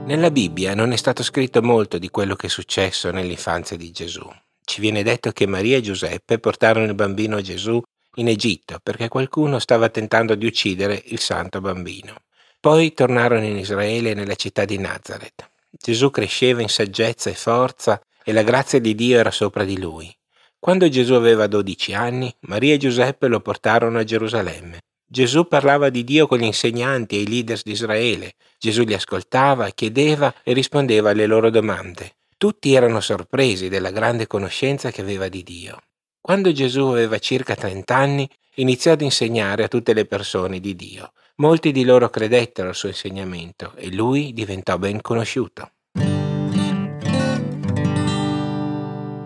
Nella Bibbia non è stato scritto molto di quello che è successo nell'infanzia di Gesù. Ci viene detto che Maria e Giuseppe portarono il bambino Gesù in Egitto perché qualcuno stava tentando di uccidere il santo bambino. Poi tornarono in Israele nella città di Nazareth. Gesù cresceva in saggezza e forza e la grazia di Dio era sopra di lui. Quando Gesù aveva 12 anni, Maria e Giuseppe lo portarono a Gerusalemme. Gesù parlava di Dio con gli insegnanti e i leader di Israele. Gesù li ascoltava, chiedeva e rispondeva alle loro domande. Tutti erano sorpresi della grande conoscenza che aveva di Dio. Quando Gesù aveva circa 30 anni, iniziò ad insegnare a tutte le persone di Dio. Molti di loro credettero al suo insegnamento e lui diventò ben conosciuto.